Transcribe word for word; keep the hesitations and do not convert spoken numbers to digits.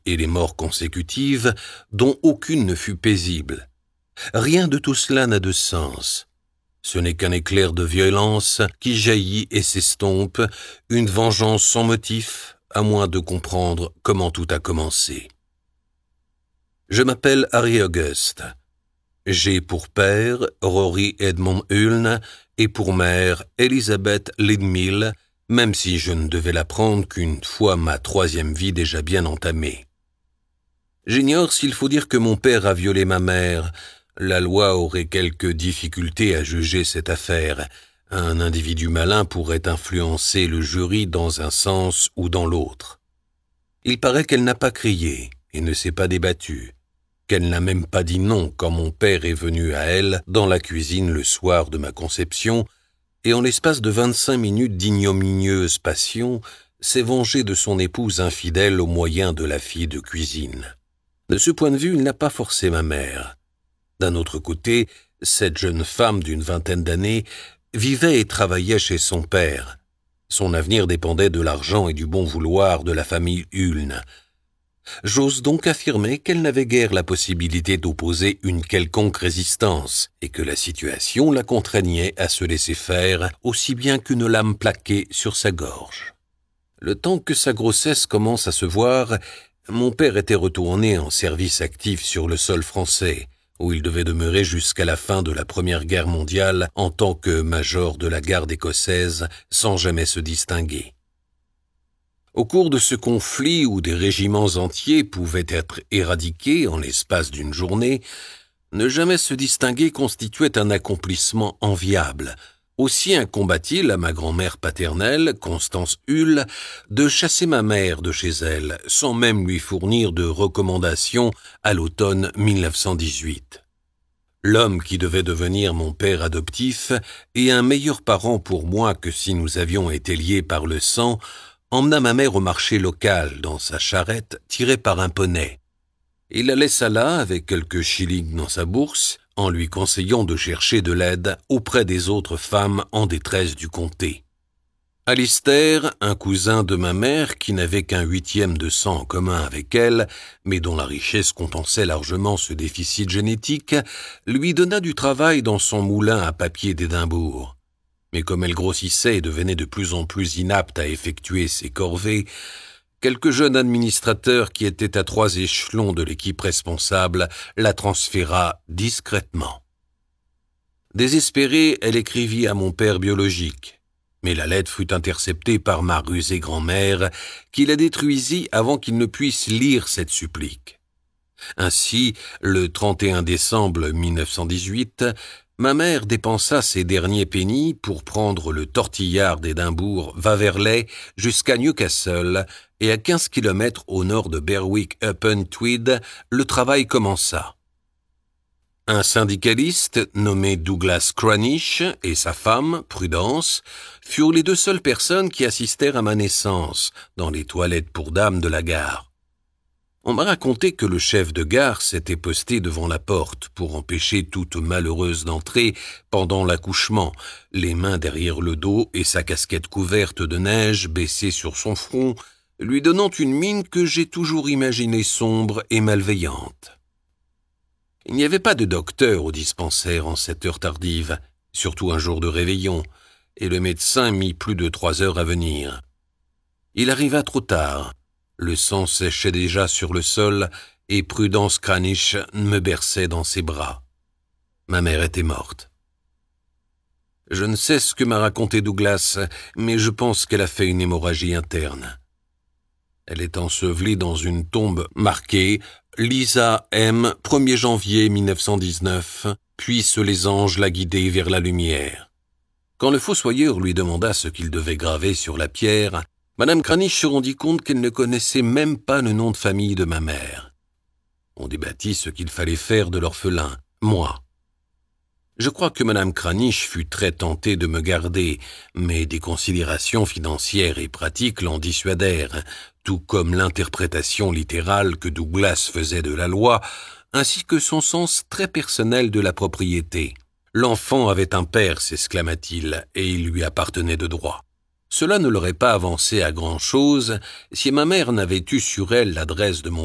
et les morts consécutives, dont aucune ne fut paisible. Rien de tout cela n'a de sens. Ce n'est qu'un éclair de violence qui jaillit et s'estompe, une vengeance sans motif, à moins de comprendre comment tout a commencé. Je m'appelle Harry Auguste. J'ai pour père Rory Edmond Hulne et pour mère Elizabeth Lidmill, même si je ne devais l'apprendre qu'une fois ma troisième vie déjà bien entamée. J'ignore s'il faut dire que mon père a violé ma mère. La loi aurait quelques difficultés à juger cette affaire. Un individu malin pourrait influencer le jury dans un sens ou dans l'autre. Il paraît qu'elle n'a pas crié et ne s'est pas débattue, qu'elle n'a même pas dit non quand mon père est venu à elle dans la cuisine le soir de ma conception, et en l'espace de vingt-cinq minutes d'ignominieuse passion, s'est vengé de son épouse infidèle au moyen de la fille de cuisine. De ce point de vue, il n'a pas forcé ma mère. D'un autre côté, cette jeune femme d'une vingtaine d'années vivait et travaillait chez son père. Son avenir dépendait de l'argent et du bon vouloir de la famille Hulne. J'ose donc affirmer qu'elle n'avait guère la possibilité d'opposer une quelconque résistance et que la situation la contraignait à se laisser faire aussi bien qu'une lame plaquée sur sa gorge. Le temps que sa grossesse commence à se voir, mon père était retourné en service actif sur le sol français, où il devait demeurer jusqu'à la fin de la Première Guerre mondiale en tant que major de la garde écossaise sans jamais se distinguer. Au cours de ce conflit où des régiments entiers pouvaient être éradiqués en l'espace d'une journée, ne jamais se distinguer constituait un accomplissement enviable. Aussi incombat-il à ma grand-mère paternelle, Constance Hull, de chasser ma mère de chez elle, sans même lui fournir de recommandations à l'automne mille neuf cent dix-huit. L'homme qui devait devenir mon père adoptif et un meilleur parent pour moi que si nous avions été liés par le sang, emmena ma mère au marché local dans sa charrette tirée par un poney. Il la laissa là avec quelques shillings dans sa bourse, en lui conseillant de chercher de l'aide auprès des autres femmes en détresse du comté. Alistair, un cousin de ma mère qui n'avait qu'un huitième de sang en commun avec elle, mais dont la richesse compensait largement ce déficit génétique, lui donna du travail dans son moulin à papier d'Édimbourg. Mais comme elle grossissait et devenait de plus en plus inapte à effectuer ses corvées, quelques jeunes administrateurs qui étaient à trois échelons de l'équipe responsable la transféra discrètement. Désespérée, elle écrivit à mon père biologique, mais la lettre fut interceptée par ma rusée grand-mère qui la détruisit avant qu'il ne puisse lire cette supplique. Ainsi, le trente et un décembre mille neuf cent dix-huit, ma mère dépensa ses derniers pennies pour prendre le tortillard d'Édimbourg Waverley jusqu'à Newcastle, et à quinze kilomètres au nord de Berwick-upon-Tweed, le travail commença. Un syndicaliste nommé Douglas Cranish et sa femme, Prudence, furent les deux seules personnes qui assistèrent à ma naissance dans les toilettes pour dames de la gare. On m'a raconté que le chef de gare s'était posté devant la porte pour empêcher toute malheureuse d'entrer pendant l'accouchement, les mains derrière le dos et sa casquette couverte de neige baissée sur son front, lui donnant une mine que j'ai toujours imaginée sombre et malveillante. Il n'y avait pas de docteur au dispensaire en cette heure tardive, surtout un jour de réveillon, et le médecin mit plus de trois heures à venir. Il arriva trop tard. Le sang séchait déjà sur le sol et Prudence Cranish me berçait dans ses bras. Ma mère était morte. Je ne sais ce que m'a raconté Douglas, mais je pense qu'elle a fait une hémorragie interne. Elle est ensevelie dans une tombe marquée « Lisa M, premier janvier mille neuf cent dix-neuf, puissent les anges la guider vers la lumière ». Quand le fossoyeur lui demanda ce qu'il devait graver sur la pierre, Madame Cranish se rendit compte qu'elle ne connaissait même pas le nom de famille de ma mère. On débattit ce qu'il fallait faire de l'orphelin, moi. Je crois que Madame Cranish fut très tentée de me garder, mais des considérations financières et pratiques l'en dissuadèrent, tout comme l'interprétation littérale que Douglas faisait de la loi, ainsi que son sens très personnel de la propriété. L'enfant avait un père, s'exclama-t-il, et il lui appartenait de droit. Cela ne l'aurait pas avancé à grand-chose si ma mère n'avait eu sur elle l'adresse de mon